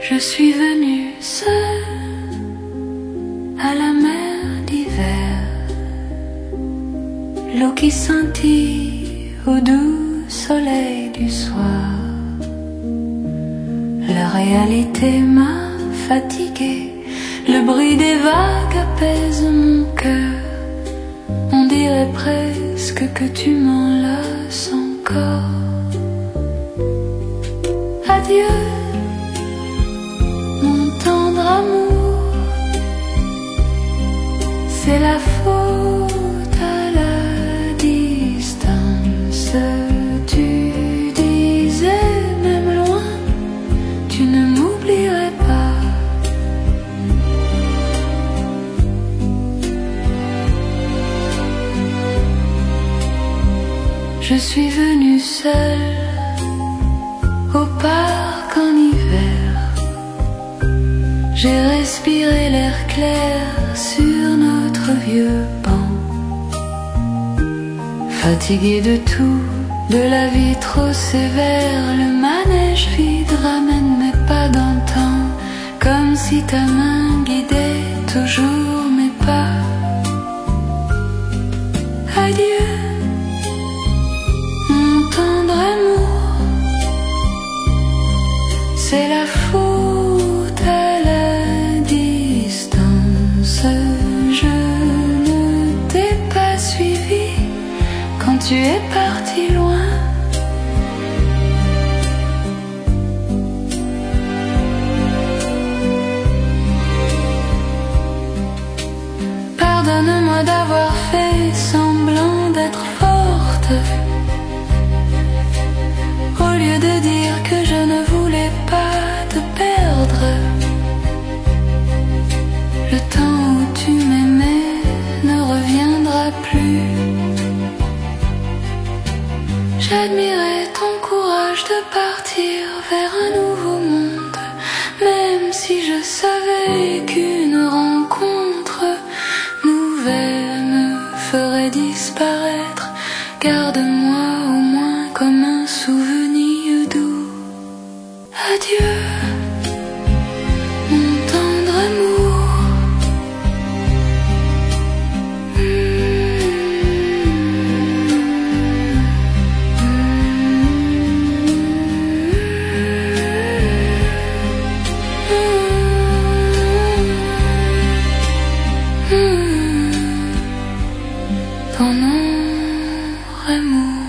Je suis venue seule à la mer d'hiver, l'eau qui scintille au doux soleil du soir. La réalité m'a fatiguée, le bruit des vagues apaise mon cœur. On dirait presque que tu m'enlaces encore. Adieu, mon tendre amour, c'est la faute à la distance. Tu disais même loin, tu ne m'oublierais pas. Je suis venue seule au parc en hiver. J'ai respiré l'air clair sur notre vieux banc. Fatigué de tout, de la vie trop sévère, le manège vide ramène mes pas d'antan, comme si ta main guidait toujours mes pas. Adieu, mon tendre amour, c'est la faute à la distance. Je ne t'ai pas suivi quand tu es parti loin. Pardonne-moi d'avoir fait semblant d'être forte, au lieu de dire que je ne voulais pas te perdre. Le temps où tu m'aimais ne reviendra plus. J'admirais ton courage de partir vers un nouveau monde, même si je savais qu'une rencontre nouvelle me ferait disparaître. Garde-moi au moins comme un souvenir doux. Adieu, mon tendre amour. Ton nom, amour.